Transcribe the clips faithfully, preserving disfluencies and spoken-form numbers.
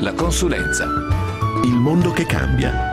La consulenza. Il mondo che cambia.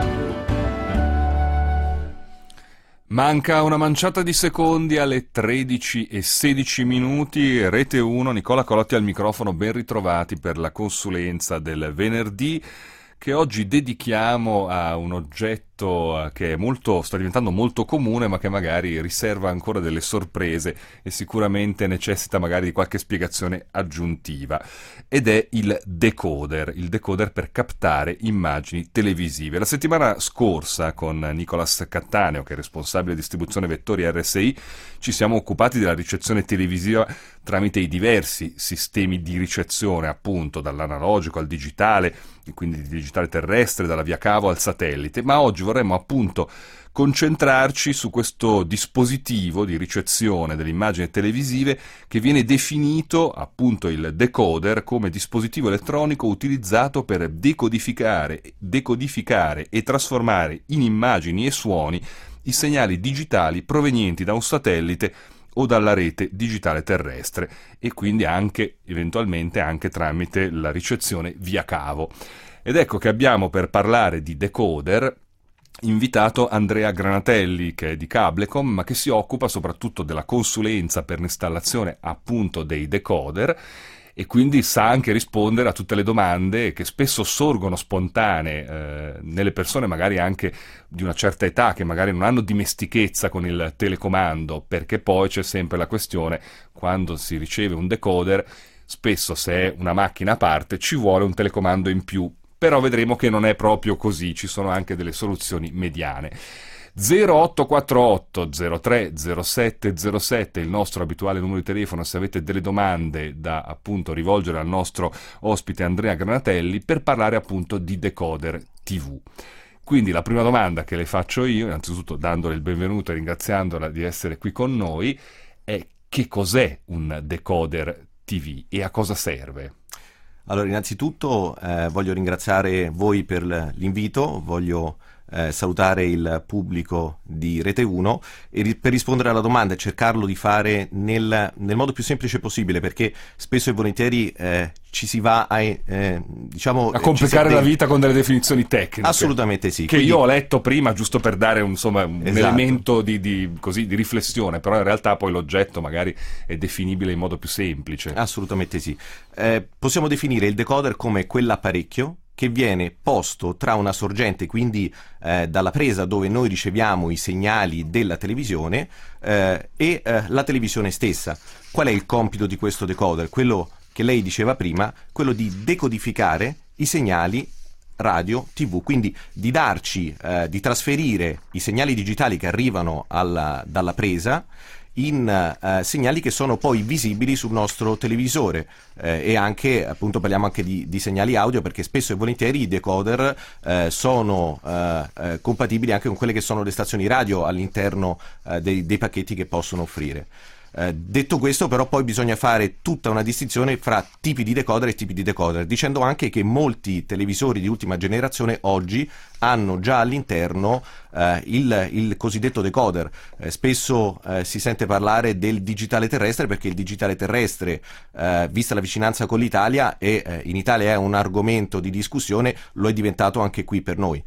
Manca una manciata di secondi alle tredici e sedici minuti, Rete uno, Nicola Colotti al microfono, ben ritrovati per la consulenza del venerdì che oggi dedichiamo a un oggetto che è molto, sta diventando molto comune, ma che magari riserva ancora delle sorprese e sicuramente necessita magari di qualche spiegazione aggiuntiva, ed è il decoder, il decoder per captare immagini televisive. La settimana scorsa con Nicolas Cattaneo, che è responsabile distribuzione vettori R S I, ci siamo occupati della ricezione televisiva tramite i diversi sistemi di ricezione, appunto dall'analogico al digitale, e quindi di digitale terrestre, dalla via cavo al satellite, ma oggi vorremmo appunto concentrarci su questo dispositivo di ricezione delle immagini televisive che viene definito, appunto il decoder, come dispositivo elettronico utilizzato per decodificare, decodificare e trasformare in immagini e suoni i segnali digitali provenienti da un satellite o dalla rete digitale terrestre, e quindi anche eventualmente anche tramite la ricezione via cavo. Ed ecco che abbiamo, per parlare di decoder, invitato Andrea Granatelli, che è di Cablecom, ma che si occupa soprattutto della consulenza per l'installazione appunto dei decoder, e quindi sa anche rispondere a tutte le domande che spesso sorgono spontanee eh, nelle persone magari anche di una certa età, che magari non hanno dimestichezza con il telecomando, perché poi c'è sempre la questione: quando si riceve un decoder, spesso, se è una macchina a parte, ci vuole un telecomando in più, però vedremo che non è proprio così, ci sono anche delle soluzioni mediane. zero otto quattro otto zero tre zero sette zero sette, il nostro abituale numero di telefono se avete delle domande da appunto rivolgere al nostro ospite Andrea Granatelli per parlare appunto di decoder tivù. Quindi la prima domanda che le faccio io, innanzitutto dandole il benvenuto e ringraziandola di essere qui con noi, è: che cos'è un decoder tivù e a cosa serve? Allora, innanzitutto eh, voglio ringraziare voi per l'invito, voglio Eh, salutare il pubblico di Rete uno e ri- per rispondere alla domanda e cercarlo di fare nel, nel modo più semplice possibile, perché spesso e volentieri eh, ci si va a eh, diciamo a complicare la vita con delle definizioni tecniche. Assolutamente sì. Che Quindi, io ho letto prima giusto per dare un, insomma, un esatto. elemento di, di, così, di riflessione, però in realtà poi l'oggetto magari è definibile in modo più semplice. Assolutamente sì. Eh, possiamo definire il decoder come quell'apparecchio che viene posto tra una sorgente, quindi eh, dalla presa dove noi riceviamo i segnali della televisione, eh, e eh, la televisione stessa. Qual è il compito di questo decoder? Quello che lei diceva prima, quello di decodificare i segnali radio, tivù, quindi di darci, eh, di trasferire i segnali digitali che arrivano alla, dalla presa in eh, segnali che sono poi visibili sul nostro televisore, eh, e anche, appunto, parliamo anche di, di segnali audio, perché spesso e volentieri i decoder eh, sono eh, eh, compatibili anche con quelle che sono le stazioni radio all'interno eh, dei, dei pacchetti che possono offrire. Eh, detto questo, però, poi bisogna fare tutta una distinzione fra tipi di decoder e tipi di decoder, dicendo anche che molti televisori di ultima generazione oggi hanno già all'interno eh, il, il cosiddetto decoder. Eh, spesso eh, si sente parlare del digitale terrestre, perché il digitale terrestre, eh, vista la vicinanza con l'Italia, e eh, in Italia è un argomento di discussione, lo è diventato anche qui per noi.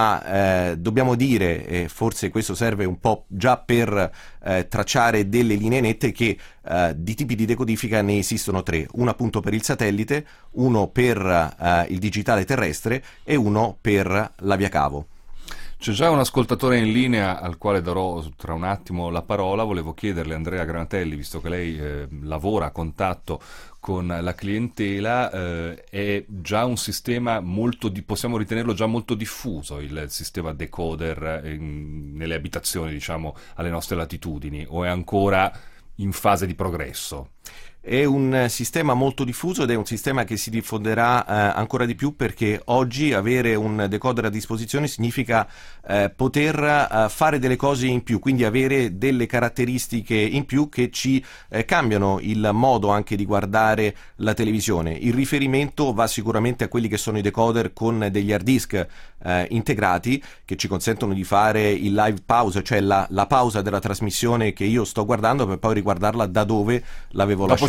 Ma eh, dobbiamo dire, e forse questo serve un po' già per eh, tracciare delle linee nette, che eh, di tipi di decodifica ne esistono tre: uno appunto per il satellite, uno per eh, il digitale terrestre e uno per la via cavo. C'è già un ascoltatore in linea al quale darò tra un attimo la parola. Volevo chiederle, Andrea Granatelli, visto che lei eh, lavora a contatto con la clientela, eh, è già un sistema molto, di, possiamo ritenerlo già molto diffuso, il sistema decoder in, nelle abitazioni, diciamo, alle nostre latitudini, o è ancora in fase di progresso? È un sistema molto diffuso ed è un sistema che si diffonderà eh, ancora di più, perché oggi avere un decoder a disposizione significa eh, poter eh, fare delle cose in più, quindi avere delle caratteristiche in più che ci eh, cambiano il modo anche di guardare la televisione. Il riferimento va sicuramente a quelli che sono i decoder con degli hard disk eh, integrati, che ci consentono di fare il live pause, cioè la, la pausa della trasmissione che io sto guardando per poi riguardarla da dove l'avevo lasciata.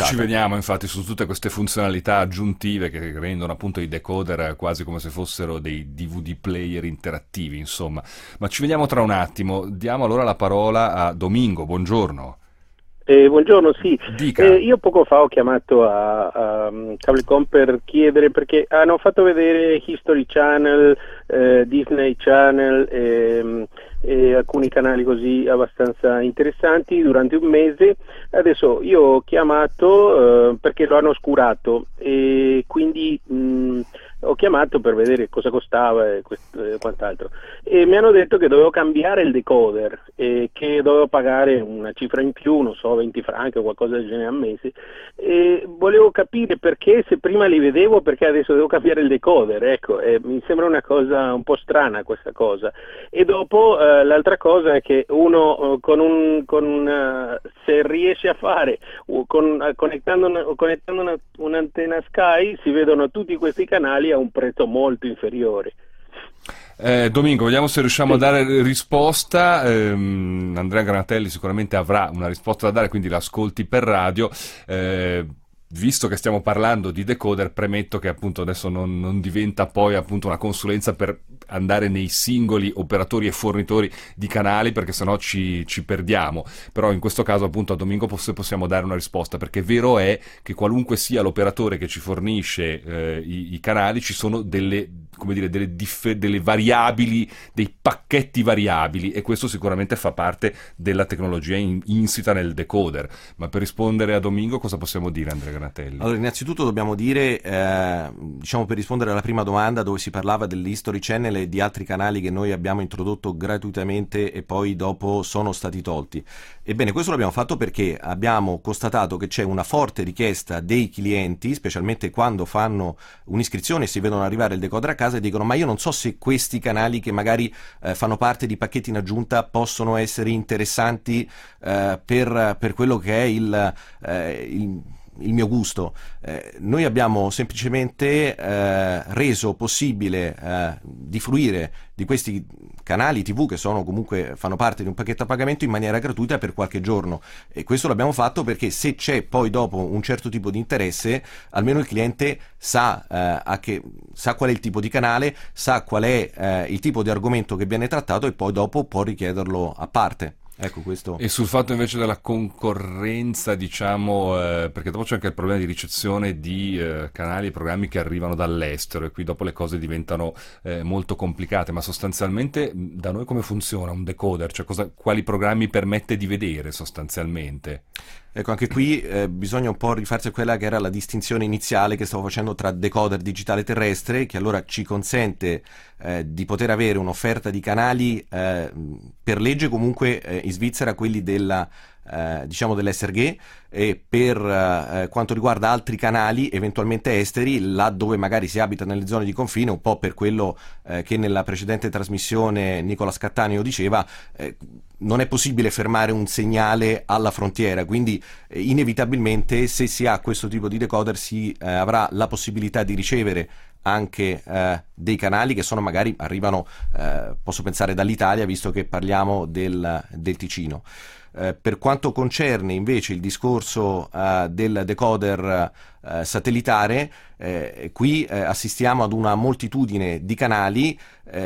ci veniamo infatti su tutte queste funzionalità aggiuntive che rendono appunto i decoder quasi come se fossero dei D V D player interattivi, insomma. Ma ci vediamo tra un attimo. Diamo allora la parola a Domingo. Buongiorno. Eh, buongiorno, sì. Dica. Eh, io poco fa ho chiamato a, a um, Cablecom per chiedere, perché hanno fatto vedere History Channel, eh, Disney Channel e, e alcuni canali così abbastanza interessanti durante un mese. Adesso io ho chiamato eh, perché lo hanno oscurato e quindi mh, ho chiamato per vedere cosa costava e, questo, e quant'altro, e mi hanno detto che dovevo cambiare il decoder e che dovevo pagare una cifra in più, non so, venti franchi o qualcosa del genere al mese, e volevo capire perché, se prima li vedevo, perché adesso devo cambiare il decoder, ecco, e mi sembra una cosa un po' strana questa cosa. E dopo eh, l'altra cosa è che uno eh, con un, con una, se riesce a fare uh, con, uh, connettando, una, connettando una, un'antenna Sky, si vedono tutti questi canali a un prezzo molto inferiore. Eh, Domingo, vediamo se riusciamo sì. a dare risposta. ehm, Andrea Granatelli sicuramente avrà una risposta da dare, quindi l'ascolti per radio. eh, Visto che stiamo parlando di decoder, premetto che appunto adesso non, non diventa poi appunto una consulenza per andare nei singoli operatori e fornitori di canali, perché sennò ci, ci perdiamo. Però in questo caso appunto a Domingo poss- possiamo dare una risposta, perché vero è che qualunque sia l'operatore che ci fornisce eh, i, i canali, ci sono delle, come dire, delle, diff- delle variabili, dei pacchetti variabili, e questo sicuramente fa parte della tecnologia in- insita nel decoder. Ma per rispondere a Domingo cosa possiamo dire, Andrea Granatelli? Allora, innanzitutto dobbiamo dire, eh, diciamo per rispondere alla prima domanda dove si parlava dell'History Channel e di altri canali che noi abbiamo introdotto gratuitamente e poi dopo sono stati tolti. Ebbene, questo l'abbiamo fatto perché abbiamo constatato che c'è una forte richiesta dei clienti, specialmente quando fanno un'iscrizione e si vedono arrivare il decoder a casa e dicono: ma io non so se questi canali che magari eh, fanno parte di pacchetti in aggiunta possono essere interessanti eh, per, per quello che è il, eh, il il mio gusto. Eh, noi abbiamo semplicemente eh, reso possibile eh, di fruire di questi canali tivù, che sono comunque fanno parte di un pacchetto a pagamento, in maniera gratuita per qualche giorno, e questo l'abbiamo fatto perché se c'è poi dopo un certo tipo di interesse, almeno il cliente sa, eh, a che, sa qual è il tipo di canale, sa qual è eh, il tipo di argomento che viene trattato, e poi dopo può richiederlo a parte. Ecco, questo. E sul fatto invece della concorrenza, diciamo, eh, perché dopo c'è anche il problema di ricezione di eh, canali e programmi che arrivano dall'estero, e qui dopo le cose diventano eh, molto complicate. Ma sostanzialmente da noi come funziona un decoder? Cioè cosa, quali programmi permette di vedere sostanzialmente? Ecco, anche qui eh, bisogna un po' rifarsi a quella che era la distinzione iniziale che stavo facendo tra decoder digitale terrestre, che allora ci consente eh, di poter avere un'offerta di canali eh, per legge comunque eh, in Svizzera, quelli della eh, diciamo dell'S R G, e per eh, quanto riguarda altri canali eventualmente esteri, là dove magari si abita nelle zone di confine, un po' per quello eh, che nella precedente trasmissione Nicola Scattaneo diceva, eh, non è possibile fermare un segnale alla frontiera, quindi eh, inevitabilmente se si ha questo tipo di decoder si eh, avrà la possibilità di ricevere anche eh, dei canali che sono magari arrivano, eh, posso pensare dall'Italia, visto che parliamo del, del Ticino. Eh, per quanto concerne invece il discorso eh, del decoder eh, satellitare, eh, qui eh, assistiamo ad una moltitudine di canali.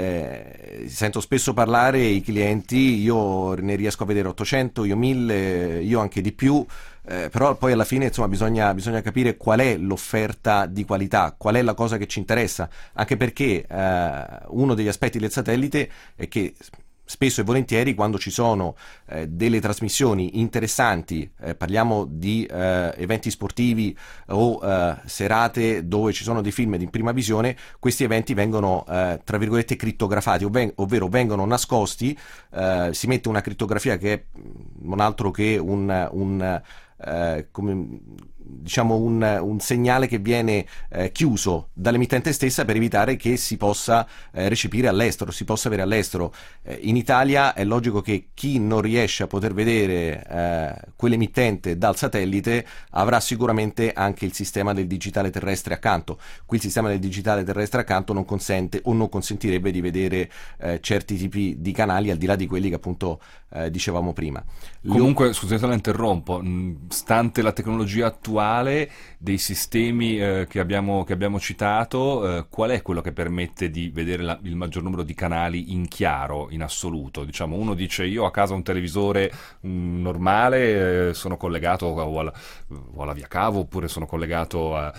Eh, sento spesso parlare i clienti: io ne riesco a vedere ottocento, io mille, io anche di più. Eh, però poi alla fine insomma bisogna, bisogna capire qual è l'offerta di qualità, qual è la cosa che ci interessa, anche perché eh, uno degli aspetti del satellite è che spesso e volentieri quando ci sono eh, delle trasmissioni interessanti, eh, parliamo di eh, eventi sportivi o eh, serate dove ci sono dei film in prima visione, questi eventi vengono eh, tra virgolette crittografati, ov- ovvero vengono nascosti, eh, si mette una crittografia che è non altro che un, un eh, come diciamo un, un segnale che viene eh, chiuso dall'emittente stessa per evitare che si possa eh, recepire all'estero, si possa avere all'estero. Eh, in Italia è logico che chi non riesce a poter vedere eh, quell'emittente dal satellite avrà sicuramente anche il sistema del digitale terrestre accanto. Qui il sistema del digitale terrestre accanto non consente o non consentirebbe di vedere eh, certi tipi di canali al di là di quelli che appunto eh, dicevamo prima. Comunque, scusate, la interrompo, stante la tecnologia attuale, dei sistemi eh, che abbiamo, che abbiamo citato, eh, qual è quello che permette di vedere la, il maggior numero di canali in chiaro, in assoluto? Diciamo, uno dice: io ho a casa un televisore mh, normale, eh, sono collegato o alla, o alla via cavo, oppure sono collegato a,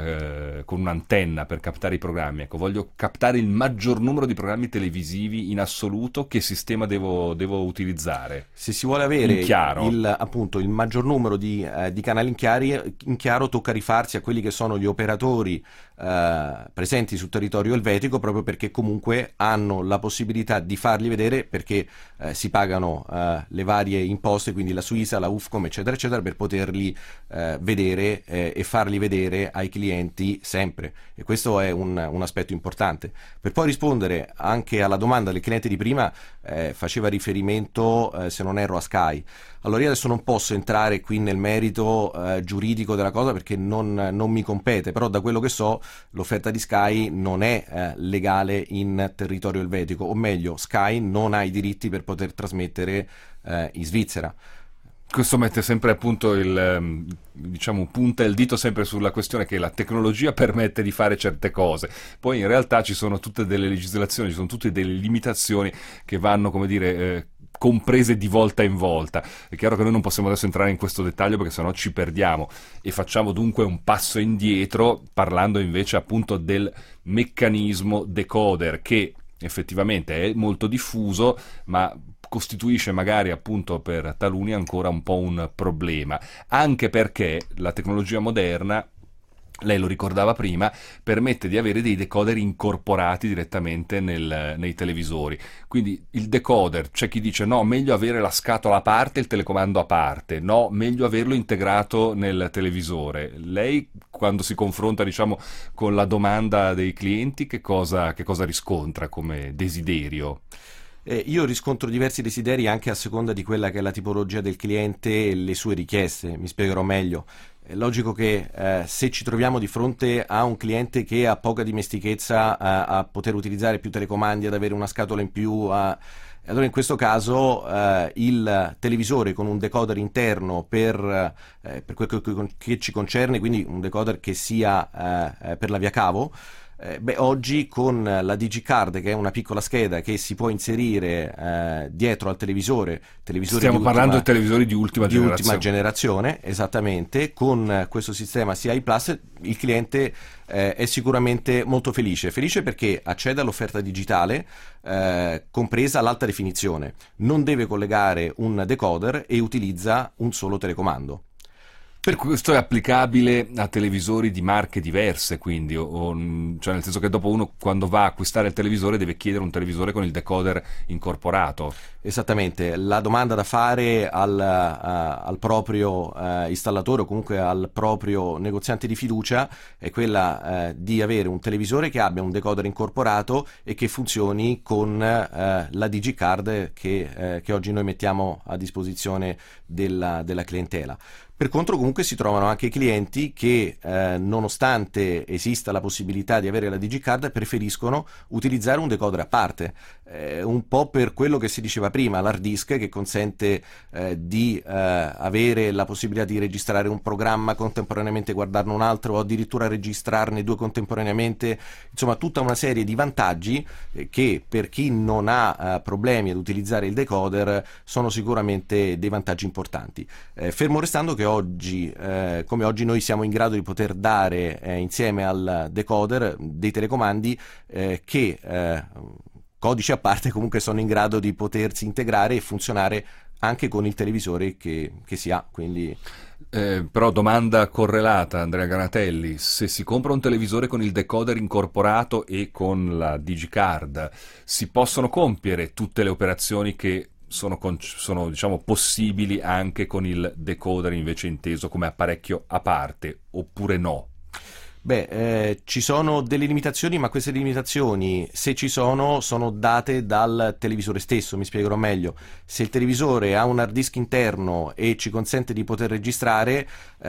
eh, con un'antenna per captare i programmi. Ecco, voglio captare il maggior numero di programmi televisivi in assoluto, che sistema devo, devo utilizzare? Se si vuole avere in chiaro. Il, appunto, il maggior numero di, eh, di canali in, chiari, in chiaro, tocca rifarsi a quelli che sono gli operatori eh, presenti sul territorio elvetico, proprio perché comunque hanno la possibilità di farli vedere, perché eh, si pagano eh, le varie imposte, quindi la Suiza, la Ufcom, eccetera eccetera, per poterli eh, vedere eh, e farli vedere ai clienti sempre, e questo è un, un aspetto importante. Per poi rispondere anche alla domanda del cliente di prima, eh, faceva riferimento, eh, se non erro, a Sky. Allora, io adesso non posso entrare qui nel merito eh, giuridico della cosa, perché non, non mi compete, però da quello che so l'offerta di Sky non è eh, legale in territorio elvetico, o meglio, Sky non ha i diritti per poter trasmettere eh, in Svizzera. Questo mette sempre appunto il, diciamo, punta il dito sempre sulla questione che la tecnologia permette di fare certe cose, poi in realtà ci sono tutte delle legislazioni, ci sono tutte delle limitazioni che vanno, come dire, eh, comprese di volta in volta. È chiaro che noi non possiamo adesso entrare in questo dettaglio, perché sennò ci perdiamo, e facciamo dunque un passo indietro, parlando invece appunto del meccanismo decoder, che effettivamente è molto diffuso, ma costituisce magari appunto per taluni ancora un po' un problema, anche perché la tecnologia moderna, lei lo ricordava prima, permette di avere dei decoder incorporati direttamente nel, nei televisori. Quindi il decoder, c'è chi dice no, meglio avere la scatola a parte e il telecomando a parte, no, meglio averlo integrato nel televisore. Lei, quando si confronta, diciamo, con la domanda dei clienti, che cosa, che cosa riscontra come desiderio? Eh, io riscontro diversi desideri anche a seconda di quella che è la tipologia del cliente e le sue richieste. Mi spiegherò meglio. È logico che eh, se ci troviamo di fronte a un cliente che ha poca dimestichezza a, a poter utilizzare più telecomandi, ad avere una scatola in più, a... allora in questo caso eh, il televisore con un decoder interno per, eh, per quel che, che ci concerne, quindi un decoder che sia eh, per la via cavo, Eh, beh, oggi con la DigiCard, che è una piccola scheda che si può inserire eh, dietro al televisore, televisori stiamo di parlando ultima, di televisori di ultima di generazione. ultima generazione, esattamente, con questo sistema C I Plus il cliente eh, è sicuramente molto felice, felice perché accede all'offerta digitale, eh, compresa l'alta definizione, non deve collegare un decoder e utilizza un solo telecomando. Per questo è applicabile a televisori di marche diverse, quindi, o, o, cioè nel senso che dopo uno, quando va a acquistare il televisore, deve chiedere un televisore con il decoder incorporato. Esattamente, la domanda da fare al, uh, al proprio uh, installatore, o comunque al proprio negoziante di fiducia, è quella uh, di avere un televisore che abbia un decoder incorporato e che funzioni con uh, la DigiCard che, uh, che oggi noi mettiamo a disposizione della, della clientela. Per contro comunque si trovano anche clienti che eh, nonostante esista la possibilità di avere la DigiCard preferiscono utilizzare un decoder a parte, eh, un po' per quello che si diceva prima, l'hard disk che consente eh, di eh, avere la possibilità di registrare un programma contemporaneamente, guardarne un altro, o addirittura registrarne due contemporaneamente, insomma tutta una serie di vantaggi eh, che per chi non ha eh, problemi ad utilizzare il decoder sono sicuramente dei vantaggi importanti, eh, fermo restando che oggi, eh, come oggi noi siamo in grado di poter dare eh, insieme al decoder dei telecomandi eh, che eh, codici a parte comunque sono in grado di potersi integrare e funzionare anche con il televisore che, che si ha, quindi... Eh, però domanda correlata, Andrea Granatelli: se si compra un televisore con il decoder incorporato e con la DigiCard, si possono compiere tutte le operazioni che sono, sono diciamo possibili anche con il decoder invece inteso come apparecchio a parte, oppure no? Beh, eh, ci sono delle limitazioni, ma queste limitazioni, se ci sono, sono date dal televisore stesso. Mi spiegherò meglio. Se il televisore ha un hard disk interno e ci consente di poter registrare, eh,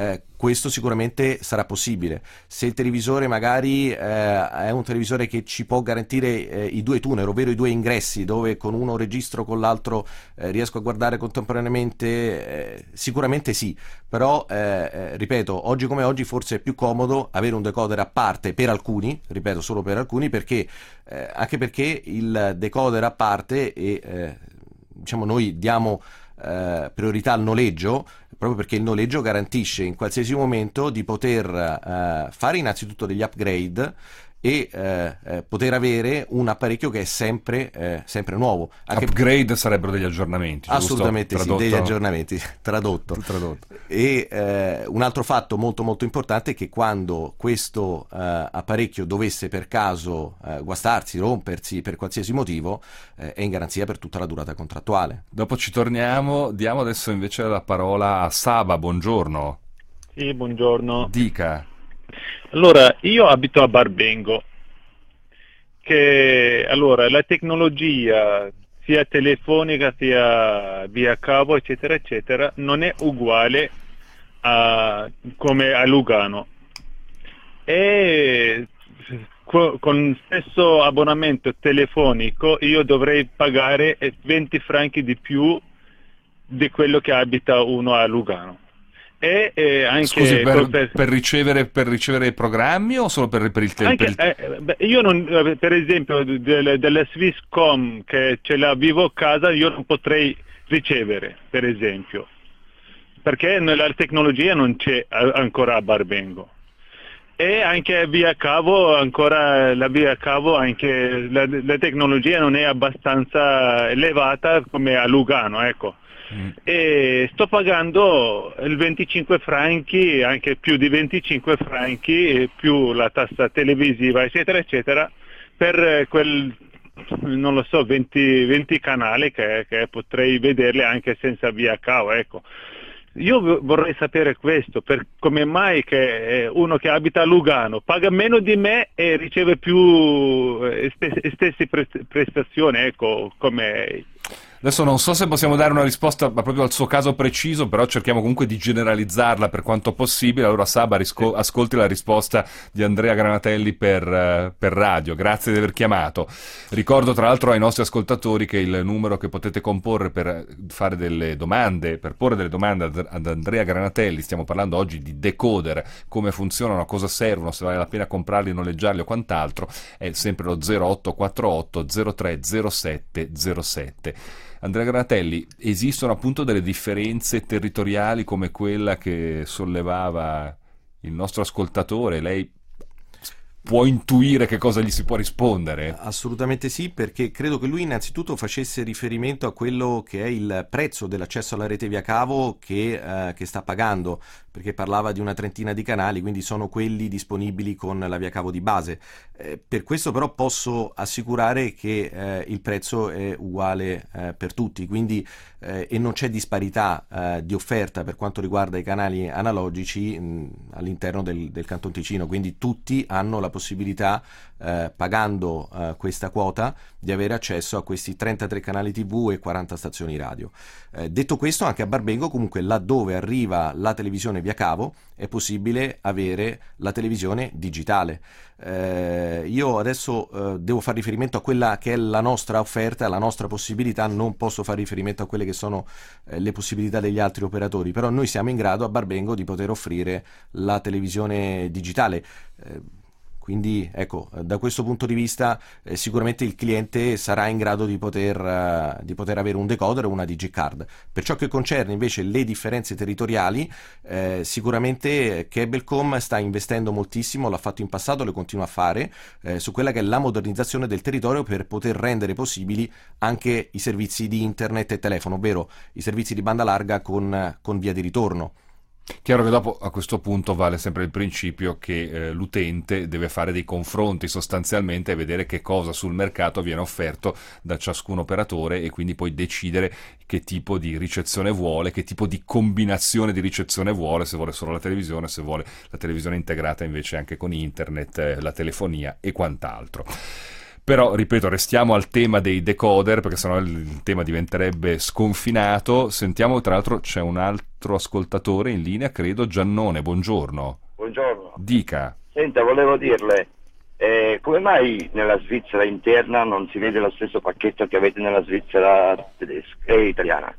questo sicuramente sarà possibile. Se il televisore magari eh, è un televisore che ci può garantire eh, i due tunnel, ovvero i due ingressi, dove con uno registro, con l'altro eh, riesco a guardare contemporaneamente, eh, sicuramente sì, però eh, eh, ripeto, oggi come oggi forse è più comodo avere un decoder a parte per alcuni, ripeto solo per alcuni, perché eh, anche perché il decoder a parte e eh, diciamo noi diamo eh, priorità al noleggio, proprio perché il noleggio garantisce in qualsiasi momento di poter eh, fare innanzitutto degli upgrade e eh, eh, poter avere un apparecchio che è sempre, eh, sempre nuovo. Anche Upgrade sarebbero degli aggiornamenti, giusto? Assolutamente sì, Tradotto? degli aggiornamenti, tradotto. Tradotto. E eh, un altro fatto molto molto importante è che quando questo eh, apparecchio dovesse per caso eh, guastarsi, rompersi per qualsiasi motivo, eh, è in garanzia per tutta la durata contrattuale. Dopo ci torniamo, diamo adesso invece la parola a Saba, buongiorno. Sì, buongiorno. Dica. Allora, io abito a Barbengo, che allora la tecnologia sia telefonica sia via cavo eccetera eccetera non è uguale a, come a Lugano, e co- con stesso abbonamento telefonico io dovrei pagare venti franchi di più di quello che abita uno a Lugano. E eh, anche Scusi, per, per, per ricevere per ricevere i programmi o solo per, per il tempo? anche, eh, beh, io non, per esempio del, della Swisscom che ce la vivo a casa, io non potrei ricevere, per esempio, perché la tecnologia non c'è ancora a Barbengo. E anche via cavo, ancora la via cavo, anche la, la tecnologia non è abbastanza elevata come a Lugano, ecco. Mm. E sto pagando il venticinque franchi, anche più di venticinque franchi, più la tassa televisiva eccetera eccetera, per quel, non lo so, venti, venti canali che, che potrei vederle anche senza via cavo, ecco. Io vorrei sapere questo, per come mai che uno che abita a Lugano paga meno di me e riceve più stesse prestazioni, ecco, come... Adesso non so se possiamo dare una risposta proprio al suo caso preciso, però cerchiamo comunque di generalizzarla per quanto possibile. Allora Saba, risco- ascolti la risposta di Andrea Granatelli per, uh, per radio. Grazie di aver chiamato. Ricordo tra l'altro ai nostri ascoltatori che il numero che potete comporre per fare delle domande, per porre delle domande ad, ad Andrea Granatelli, stiamo parlando oggi di decoder, come funzionano, a cosa servono, se vale la pena comprarli, noleggiarli o quant'altro, è sempre lo zero otto quattro otto zero tre zero sette zero sette. Andrea Granatelli, esistono appunto delle differenze territoriali come quella che sollevava il nostro ascoltatore? Lei può intuire che cosa gli si può rispondere? Assolutamente sì, perché credo che lui innanzitutto facesse riferimento a quello che è il prezzo dell'accesso alla rete via cavo che, eh, che sta pagando, perché parlava di una trentina di canali, quindi sono quelli disponibili con la via cavo di base. Eh, per questo però posso assicurare che eh, il prezzo è uguale eh, per tutti, quindi eh, e non c'è disparità eh, di offerta per quanto riguarda i canali analogici mh, all'interno del, del Canton Ticino, quindi tutti hanno la possibilità, eh, pagando eh, questa quota, di avere accesso a questi trentatré canali tivù e quaranta stazioni radio. Eh, detto questo, anche a Barbengo, comunque laddove arriva la televisione via cavo, è possibile avere la televisione digitale. Eh, io adesso eh, devo fare riferimento a quella che è la nostra offerta, la nostra possibilità, non posso fare riferimento a quelle che sono eh, le possibilità degli altri operatori, però noi siamo in grado a Barbengo di poter offrire la televisione digitale. Eh, Quindi ecco, da questo punto di vista eh, sicuramente il cliente sarà in grado di poter, uh, di poter avere un decoder o una digicard. Per ciò che concerne invece le differenze territoriali, eh, sicuramente Cablecom sta investendo moltissimo, l'ha fatto in passato, lo continua a fare, eh, su quella che è la modernizzazione del territorio per poter rendere possibili anche i servizi di internet e telefono, ovvero i servizi di banda larga con, con via di ritorno. Chiaro che dopo a questo punto vale sempre il principio che eh, l'utente deve fare dei confronti sostanzialmente e vedere che cosa sul mercato viene offerto da ciascun operatore e quindi poi decidere che tipo di ricezione vuole, che tipo di combinazione di ricezione vuole, se vuole solo la televisione, se vuole la televisione integrata invece anche con internet, eh, la telefonia e quant'altro. Però, ripeto, restiamo al tema dei decoder, perché sennò il, il tema diventerebbe sconfinato. Sentiamo, tra l'altro, c'è un altro ascoltatore in linea, credo, Giannone, buongiorno. Buongiorno. Dica. Senta, volevo dirle, eh, come mai nella Svizzera interna non si vede lo stesso pacchetto che avete nella Svizzera tedesca e italiana?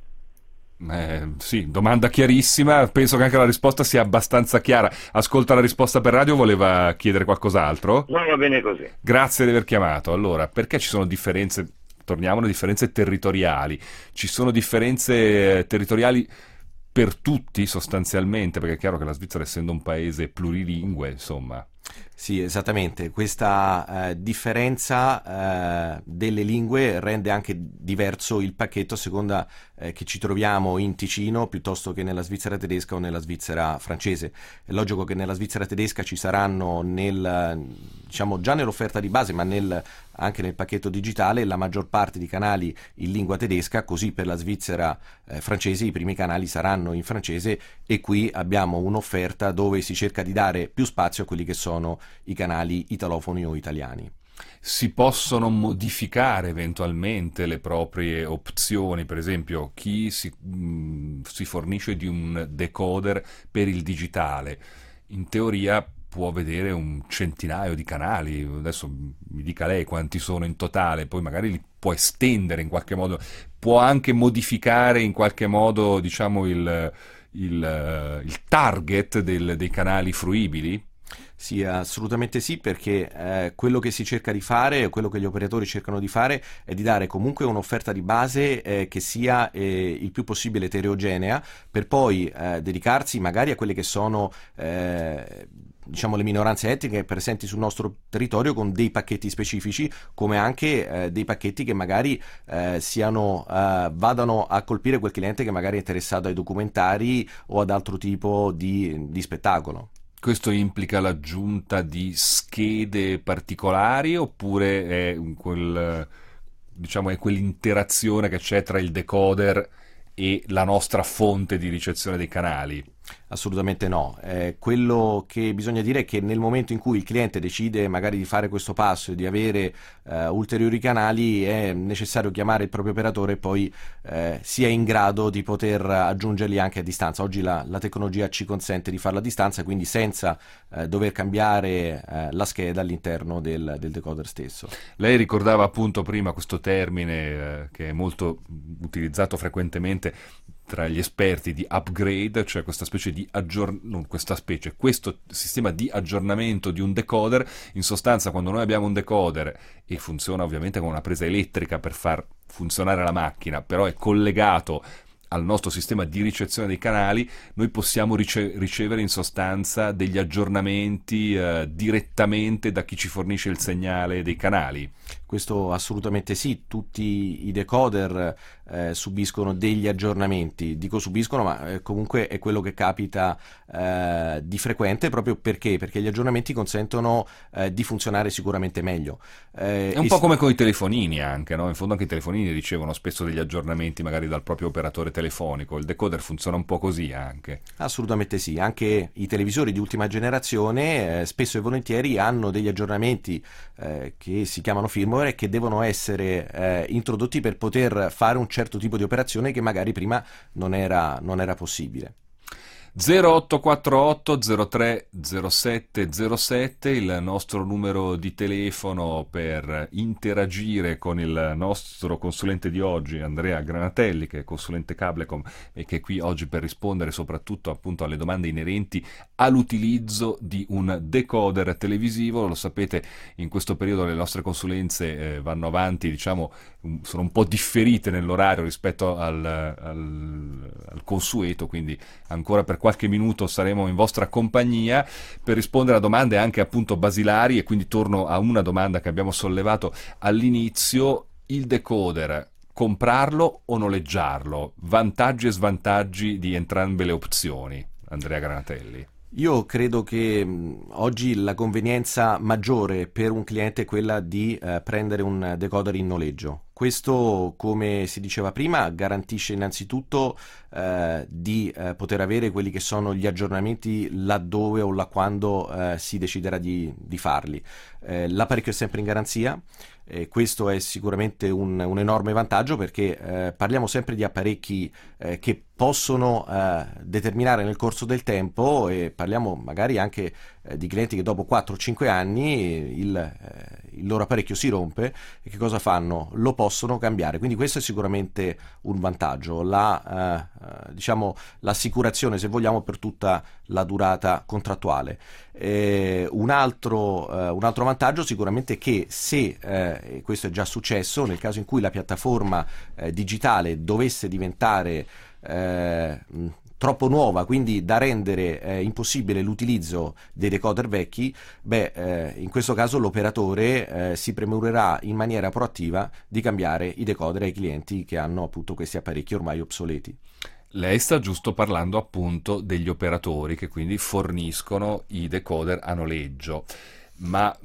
Eh, sì, domanda chiarissima, penso che anche la risposta sia abbastanza chiara. Ascolta la risposta per radio, voleva chiedere qualcos'altro? No, va bene così. Grazie di aver chiamato. Allora, perché ci sono differenze, torniamo alle differenze territoriali, ci sono differenze territoriali per tutti sostanzialmente, perché è chiaro che la Svizzera, essendo un paese plurilingue, insomma... Sì, esattamente. Questa eh, differenza eh, delle lingue rende anche diverso il pacchetto a seconda eh, che ci troviamo in Ticino piuttosto che nella Svizzera tedesca o nella Svizzera francese. È logico che nella Svizzera tedesca ci saranno nel, diciamo già nell'offerta di base, ma nel, anche nel pacchetto digitale, la maggior parte di canali in lingua tedesca, così per la Svizzera eh, francese i primi canali saranno in francese, e qui abbiamo un'offerta dove si cerca di dare più spazio a quelli che sono i canali italofoni o italiani. Si possono modificare eventualmente le proprie opzioni, per esempio chi si, mh, si fornisce di un decoder per il digitale, in teoria può vedere un centinaio di canali, adesso mi dica lei quanti sono in totale, poi magari li può estendere in qualche modo, può anche modificare in qualche modo, diciamo, il, il, il target del, dei canali fruibili? Sì, assolutamente sì, perché eh, quello che si cerca di fare, quello che gli operatori cercano di fare, è di dare comunque un'offerta di base eh, che sia eh, il più possibile eterogenea, per poi eh, dedicarsi magari a quelle che sono eh, diciamo le minoranze etniche presenti sul nostro territorio con dei pacchetti specifici, come anche eh, dei pacchetti che magari eh, siano eh, vadano a colpire quel cliente che magari è interessato ai documentari o ad altro tipo di, di spettacolo. Questo implica l'aggiunta di schede particolari oppure è un quel, diciamo, è quell'interazione che c'è tra il decoder e la nostra fonte di ricezione dei canali? Assolutamente no. Eh, quello che bisogna dire è che nel momento in cui il cliente decide magari di fare questo passo e di avere eh, ulteriori canali, è necessario chiamare il proprio operatore e poi eh, sia in grado di poter aggiungerli anche a distanza. Oggi la, la tecnologia ci consente di farlo a distanza, quindi senza eh, dover cambiare eh, la scheda all'interno del, del decoder stesso. Lei ricordava appunto prima questo termine eh, che è molto utilizzato frequentemente tra gli esperti di upgrade, cioè questa specie di aggiorn- non questa specie, questo sistema di aggiornamento di un decoder. In sostanza, quando noi abbiamo un decoder e funziona ovviamente con una presa elettrica per far funzionare la macchina, però è collegato al nostro sistema di ricezione dei canali, noi possiamo rice- ricevere in sostanza degli aggiornamenti eh, direttamente da chi ci fornisce il segnale dei canali. Questo assolutamente sì, tutti i decoder eh, subiscono degli aggiornamenti, dico subiscono, ma eh, comunque è quello che capita eh, di frequente, proprio perché? Perché gli aggiornamenti consentono eh, di funzionare sicuramente meglio. Eh, è un e po' si... come con i telefonini anche, no? In fondo anche i telefonini ricevono spesso degli aggiornamenti magari dal proprio operatore telefonico, il decoder funziona un po' così anche. Assolutamente sì, anche i televisori di ultima generazione eh, spesso e volentieri hanno degli aggiornamenti eh, che si chiamano firmware e che devono essere eh, introdotti per poter fare un certo tipo di operazione che magari prima non era, non era possibile. zero otto quattro otto zero tre zero sette zero sette il nostro numero di telefono per interagire con il nostro consulente di oggi, Andrea Granatelli, che è consulente Cablecom e che è qui oggi per rispondere soprattutto appunto alle domande inerenti all'utilizzo di un decoder televisivo. Lo sapete, in questo periodo le nostre consulenze eh, vanno avanti, diciamo, un, sono un po' differite nell'orario rispetto al, al, al consueto, quindi ancora per qualche minuto saremo in vostra compagnia per rispondere a domande anche appunto basilari, e quindi torno a una domanda che abbiamo sollevato all'inizio: il decoder, comprarlo o noleggiarlo? Vantaggi e svantaggi di entrambe le opzioni, Andrea Granatelli. Io credo che mh, oggi la convenienza maggiore per un cliente è quella di eh, prendere un decoder in noleggio. Questo, come si diceva prima, garantisce innanzitutto eh, di eh, poter avere quelli che sono gli aggiornamenti laddove o là quando eh, si deciderà di, di farli. Eh, l'apparecchio è sempre in garanzia. E questo è sicuramente un, un enorme vantaggio, perché eh, parliamo sempre di apparecchi eh, che possono eh, determinare nel corso del tempo, e parliamo magari anche eh, di clienti che dopo quattro o cinque anni il, eh, il loro apparecchio si rompe, e che cosa fanno? Lo possono cambiare. Quindi questo è sicuramente un vantaggio, la, eh, diciamo, l'assicurazione, se vogliamo, per tutta la durata contrattuale. Eh, un, altro, eh, un altro vantaggio sicuramente è che se, eh, e questo è già successo, nel caso in cui la piattaforma eh, digitale dovesse diventare eh, troppo nuova, quindi da rendere eh, impossibile l'utilizzo dei decoder vecchi, beh, eh, in questo caso l'operatore eh, si premurerà in maniera proattiva di cambiare i decoder ai clienti che hanno appunto questi apparecchi ormai obsoleti. Lei sta giusto parlando appunto degli operatori che quindi forniscono i decoder a noleggio, ma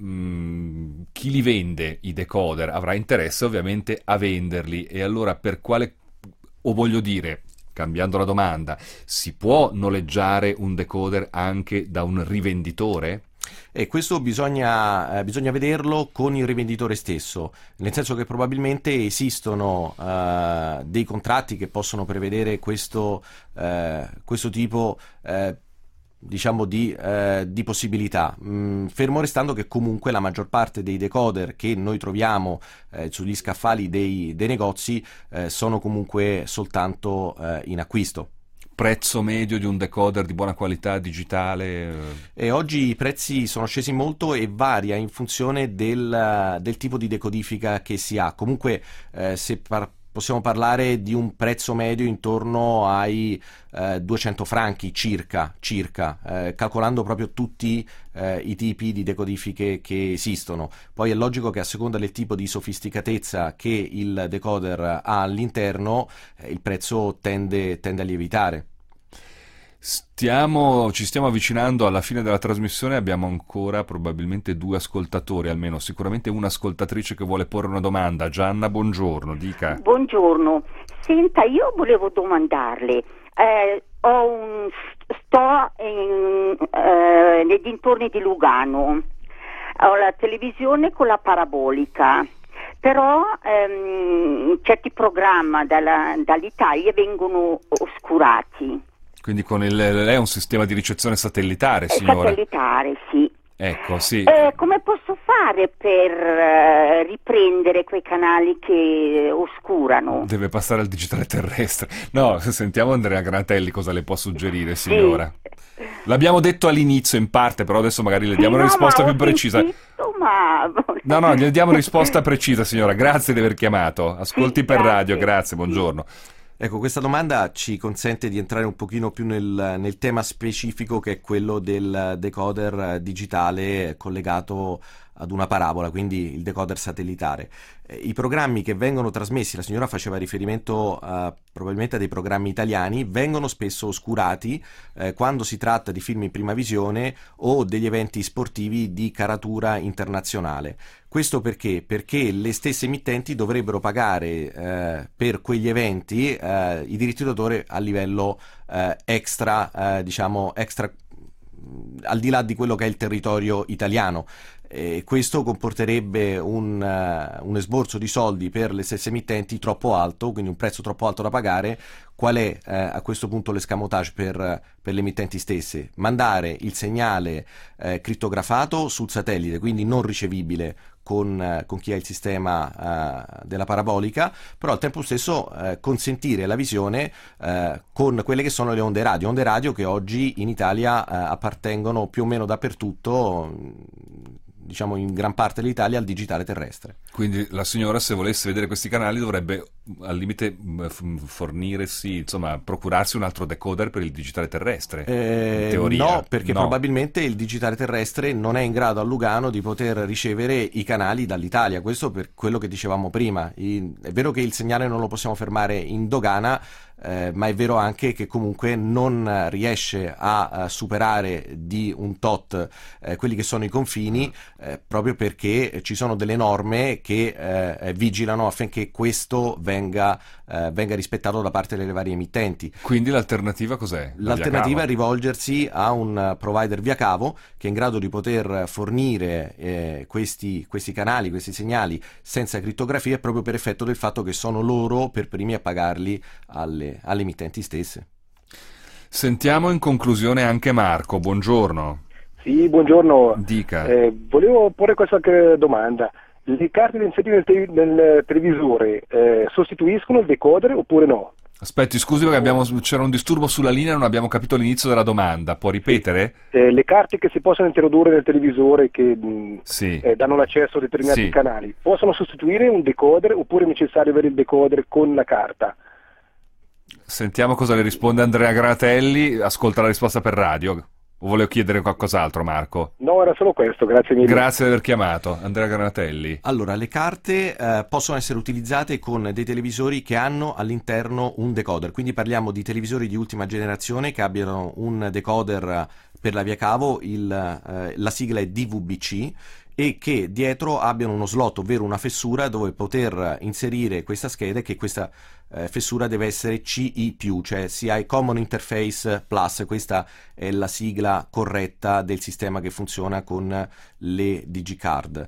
mh, chi li vende i decoder avrà interesse ovviamente a venderli, e allora per quale, o voglio dire, cambiando la domanda, si può noleggiare un decoder anche da un rivenditore? E questo bisogna, eh, bisogna vederlo con il rivenditore stesso, nel senso che probabilmente esistono eh, dei contratti che possono prevedere questo, eh, questo tipo eh, diciamo di, eh, di possibilità, mm, fermo restando che comunque la maggior parte dei decoder che noi troviamo eh, sugli scaffali dei, dei negozi eh, sono comunque soltanto eh, in acquisto. Prezzo medio di un decoder di buona qualità digitale? E oggi i prezzi sono scesi molto e varia in funzione del, del tipo di decodifica che si ha. Comunque eh, se par- possiamo parlare di un prezzo medio intorno ai eh, duecento franchi circa, circa eh, calcolando proprio tutti eh, i tipi di decodifiche che esistono. Poi è logico che a seconda del tipo di sofisticatezza che il decoder ha all'interno eh, il prezzo tende, tende a lievitare. Stiamo, ci stiamo avvicinando alla fine della trasmissione, abbiamo ancora probabilmente due ascoltatori, almeno sicuramente un'ascoltatrice che vuole porre una domanda. Gianna, buongiorno, dica. Buongiorno, senta, io volevo domandarle, eh, ho un, sto in, eh, nei dintorni di Lugano, ho la televisione con la parabolica, però ehm, certi programmi dalla, dall'Italia vengono oscurati. Quindi con il, lei è un sistema di ricezione satellitare, signora? Satellitare, sì. Ecco, sì. Eh, come posso fare per eh, riprendere quei canali che oscurano? Deve passare al digitale terrestre. No, sentiamo Andrea Granatelli cosa le può suggerire, signora. Sì. L'abbiamo detto all'inizio in parte, però adesso magari le diamo sì, una no, risposta più sentito, precisa. Ma... No, no, gli diamo una risposta precisa, signora. Grazie di aver chiamato. Ascolti sì, per grazie. radio, grazie, buongiorno. Ecco, questa domanda ci consente di entrare un pochino più nel, nel tema specifico, che è quello del decoder digitale collegato ad una parabola, quindi il decoder satellitare. Eh, I programmi che vengono trasmessi, la signora faceva riferimento uh, probabilmente a dei programmi italiani, vengono spesso oscurati eh, quando si tratta di film in prima visione o degli eventi sportivi di caratura internazionale. Questo perché? Perché le stesse emittenti dovrebbero pagare eh, per quegli eventi eh, i diritti d'autore a livello eh, extra, eh, diciamo extra, al di là di quello che è il territorio italiano. E questo comporterebbe un, uh, un esborso di soldi per le stesse emittenti troppo alto, quindi un prezzo troppo alto da pagare. Qual è eh, a questo punto l'escamotage per, per le emittenti stesse? Mandare il segnale eh, crittografato sul satellite, quindi non ricevibile con, eh, con chi ha il sistema eh, della parabolica, però al tempo stesso eh, consentire la visione eh, con quelle che sono le onde radio, onde radio che oggi in Italia eh, appartengono più o meno dappertutto, diciamo in gran parte dell'Italia, al digitale terrestre. Quindi la signora, se volesse vedere questi canali, dovrebbe al limite fornirsi, insomma, procurarsi un altro decoder per il digitale terrestre, eh, in teoria. No, perché no. probabilmente il digitale terrestre non è in grado a Lugano di poter ricevere i canali dall'Italia. Questo per quello che dicevamo prima. I, è vero che il segnale non lo possiamo fermare in dogana, eh, ma è vero anche che comunque non riesce a, a superare di un tot eh, quelli che sono i confini, eh, proprio perché ci sono delle norme che eh, vigilano affinché questo venga, eh, venga rispettato da parte delle varie emittenti. Quindi l'alternativa cos'è? La L'alternativa è rivolgersi a un provider via cavo che è in grado di poter fornire eh, questi, questi canali, questi segnali senza crittografia, proprio per effetto del fatto che sono loro per primi a pagarli alle, alle emittenti stesse. Sentiamo in conclusione anche Marco, buongiorno. Sì, buongiorno. Dica. Eh, volevo porre questa domanda. Le carte identificative del, te- del televisore eh, sostituiscono il decoder oppure no? Aspetti, scusi perché abbiamo, c'era un disturbo sulla linea e non abbiamo capito l'inizio della domanda. Può ripetere? Eh, le carte che si possono introdurre nel televisore che mh, Sì. eh, danno l'accesso a determinati Sì. canali possono sostituire un decoder oppure è necessario avere il decoder con la carta? Sentiamo cosa le risponde Andrea Granatelli. Ascolta la risposta per radio. O volevo chiedere qualcos'altro, Marco? No, era solo questo, grazie mille. Grazie di aver chiamato. Andrea Granatelli. Allora, le carte eh, possono essere utilizzate con dei televisori che hanno all'interno un decoder, quindi parliamo di televisori di ultima generazione che abbiano un decoder per la via cavo, il, eh, la sigla è D V B C, e che dietro abbiano uno slot, ovvero una fessura dove poter inserire questa scheda, e che questa eh, fessura deve essere C I più, cioè C I Common Interface Plus. Questa è la sigla corretta del sistema che funziona con le DigiCard.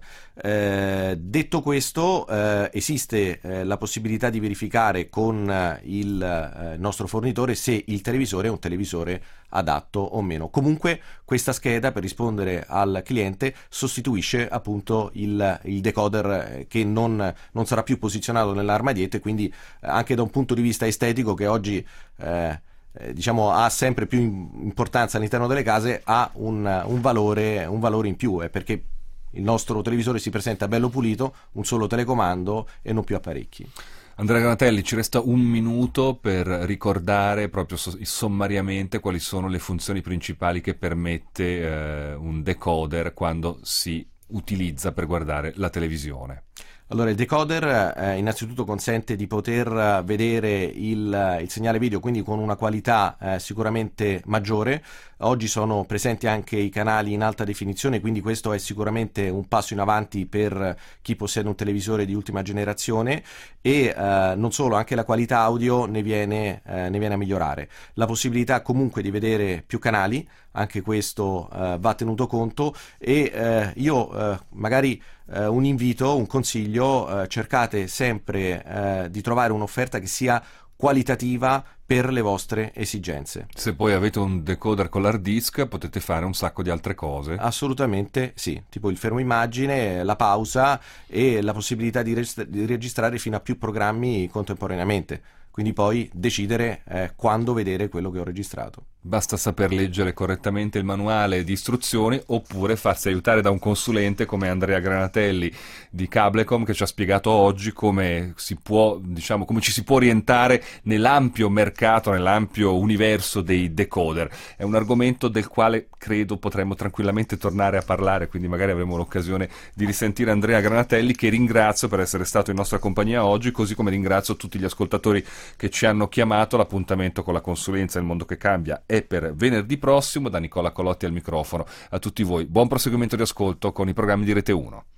Eh, detto questo, eh, esiste eh, la possibilità di verificare con eh, il eh, nostro fornitore se il televisore è un televisore adatto o meno. Comunque questa scheda, per rispondere al cliente, sostituisce appunto il, il decoder che non, non sarà più posizionato nell'armadietto, e quindi anche da un punto di vista estetico, che oggi eh, eh, diciamo ha sempre più importanza all'interno delle case, ha un, un valore un valore in più, eh, perché il nostro televisore si presenta bello pulito, un solo telecomando e non più apparecchi. Andrea Granatelli, ci resta un minuto per ricordare proprio sommariamente quali sono le funzioni principali che permette eh, un decoder quando si utilizza per guardare la televisione. Allora, il decoder eh, innanzitutto consente di poter vedere il, il segnale video, quindi con una qualità eh, sicuramente maggiore. Oggi sono presenti anche i canali in alta definizione, quindi questo è sicuramente un passo in avanti per chi possiede un televisore di ultima generazione, e eh, non solo, anche la qualità audio ne viene, eh, ne viene a migliorare. La possibilità comunque di vedere più canali, anche questo eh, va tenuto conto, e eh, io eh, magari eh, un invito, un consiglio, eh, cercate sempre eh, di trovare un'offerta che sia qualitativa per le vostre esigenze. Se poi avete un decoder con l'hard disk potete fare un sacco di altre cose. Assolutamente sì, tipo il fermo immagine, la pausa e la possibilità di, rest- di registrare fino a più programmi contemporaneamente, quindi poi decidere eh, quando vedere quello che ho registrato. Basta saper leggere correttamente il manuale di istruzioni, oppure farsi aiutare da un consulente come Andrea Granatelli di Cablecom, che ci ha spiegato oggi come si può, diciamo, come ci si può orientare nell'ampio mercato, nell'ampio universo dei decoder. È un argomento del quale credo potremmo tranquillamente tornare a parlare, quindi magari avremo l'occasione di risentire Andrea Granatelli, che ringrazio per essere stato in nostra compagnia oggi, così come ringrazio tutti gli ascoltatori che ci hanno chiamato. L'appuntamento con la consulenza Il Mondo che Cambia è per venerdì prossimo. Da Nicola Colotti al microfono, a tutti voi buon proseguimento di ascolto con i programmi di Rete uno.